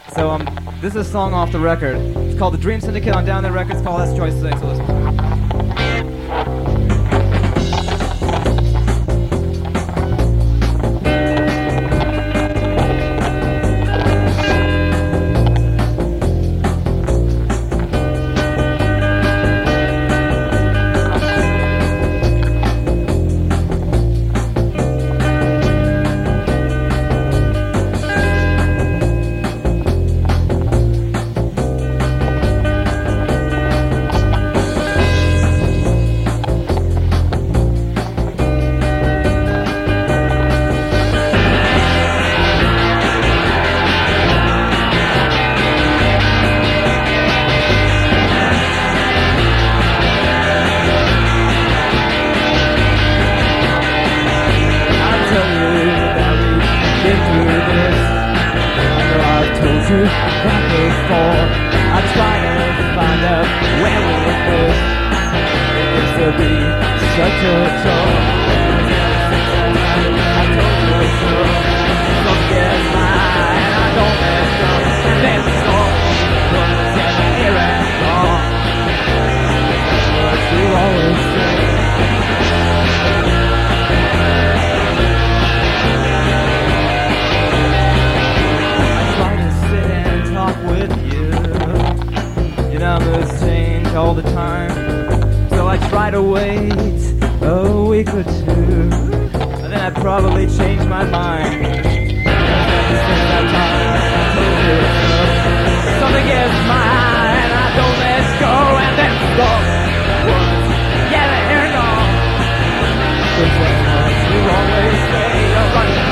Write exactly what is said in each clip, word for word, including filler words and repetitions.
So um, this is a song off the record. It's called The Dream Syndicate on Down There Records. It's called That's Choice Six. So listen. All the time, so I try to wait a week or two, and then I'd probably change my mind. Since that time, I told you so. Something gets mine, I don't let go, and then stop. Once, yeah, they're gone. Because you always say you're running.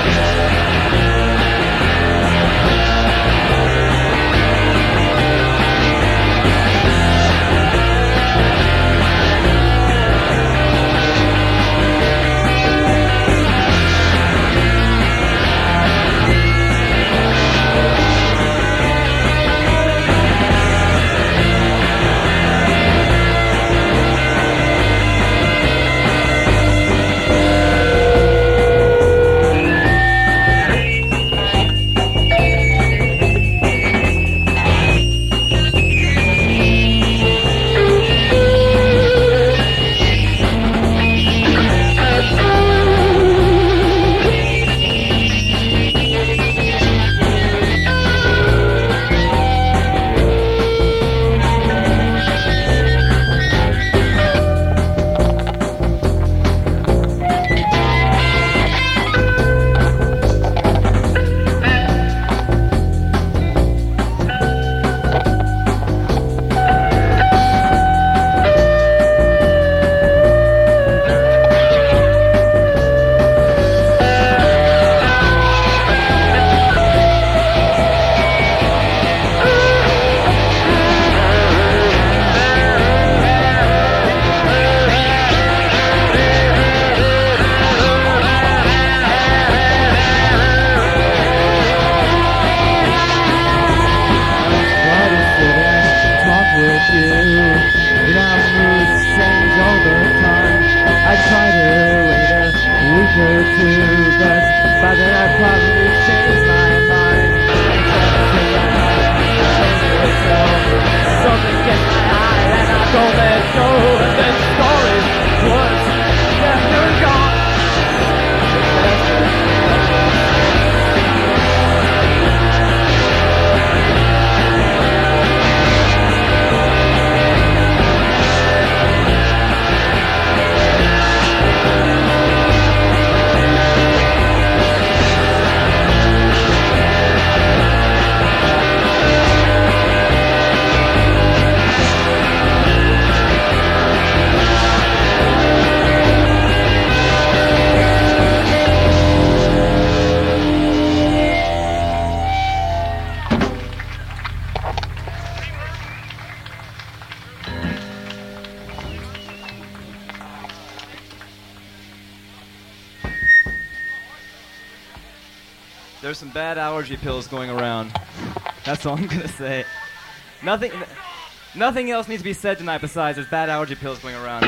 There's some bad allergy pills going around. That's all I'm gonna say. Nothing, nothing else needs to be said tonight besides there's bad allergy pills going around.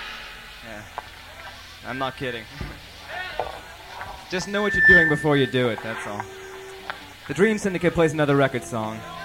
Yeah, I'm not kidding. Just know what you're doing before you do it, that's all. The Dream Syndicate plays another record song.